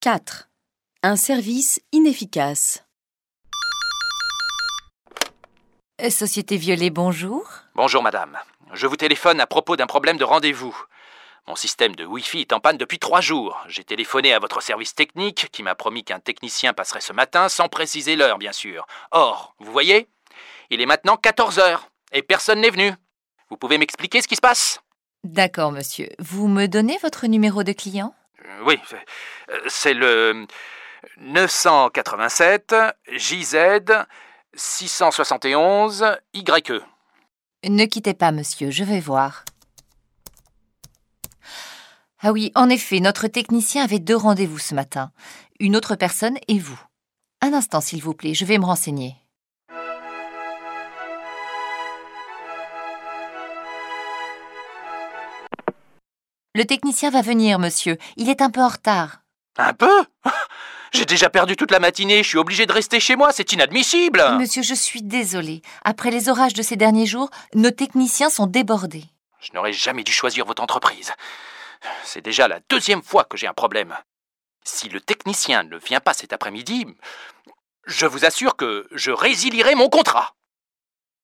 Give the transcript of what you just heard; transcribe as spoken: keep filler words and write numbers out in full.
quatre. Un service inefficace. Société Violet, bonjour. Bonjour madame. Je vous téléphone à propos d'un problème de rendez-vous. Mon système de Wi-Fi est en panne depuis trois jours. J'ai téléphoné à votre service technique qui m'a promis qu'un technicien passerait ce matin sans préciser l'heure, bien sûr. Or, vous voyez, il est maintenant quatorze heures et personne n'est venu. Vous pouvez m'expliquer ce qui se passe ? D'accord, monsieur. Vous me donnez votre numéro de client ? euh, Oui, c'est le neuf cent quatre-vingt-sept J Z six cent soixante et onze Y E. Ne quittez pas, monsieur, je vais voir. Ah oui, en effet, notre technicien avait deux rendez-vous ce matin. Une autre personne et vous. Un instant, s'il vous plaît, je vais me renseigner. Le technicien va venir, monsieur. Il est un peu en retard. Un peu ? J'ai déjà perdu toute la matinée, je suis obligé de rester chez moi, c'est inadmissible. Monsieur, je suis désolée. Après les orages de ces derniers jours, nos techniciens sont débordés. Je n'aurais jamais dû choisir votre entreprise. C'est déjà la deuxième fois que j'ai un problème. Si le technicien ne vient pas cet après-midi, je vous assure que je résilierai mon contrat.